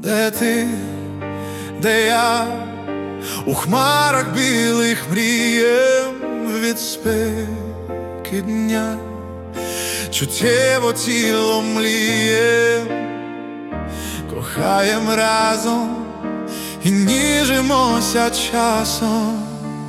Де ти, де я, у хмарах білих мрієм від спеки дня, чуттєво тіло мліє, кохаєм разом і ніжимося часом.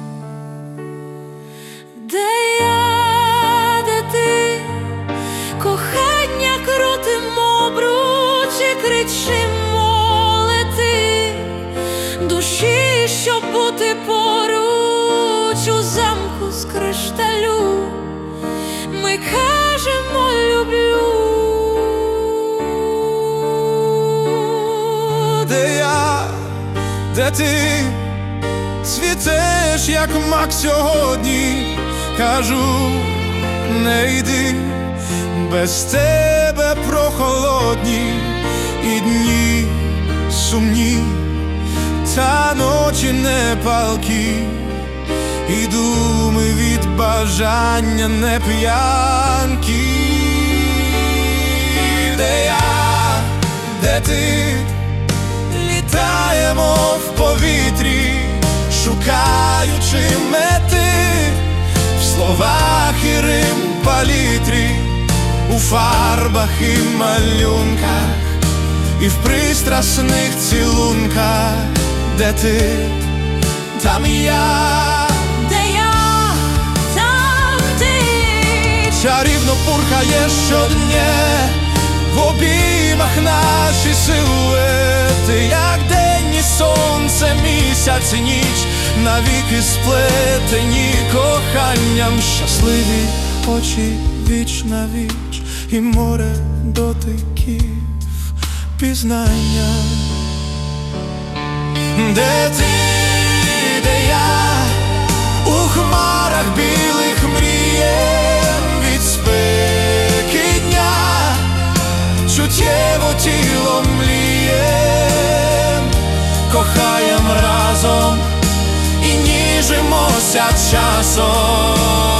Де я, де ти, кохання крутимо обручі, кричимо лети, душі, щоб бути поруч у замку з кришталю, ми кажемо люблю. Де я, де ти, цвітеш, як мак сьогодні, кажу, не йди, без тебе прохолодні і дні сумні, та ночі не палкі, і думи від бажання не п'янкі. Де я, де ти, літаємо в повітрі, шукаючи мети в словах і рим палітрі, у фарбах і малюнках, і в пристрасних цілунках. Де ти, там і я, Де я, там ти, чарівно пурхає щодня в обіймах наші силуети, як день і сонце, місяць і ніч, навіки сплетені коханням, щасливі очі віч на віч, і море дотиків пізнання. Де ти, де я, у хмарах білих мрієм від спеки дня, чуттєво тіло млієм, кохаєм разом і ніжимося часом.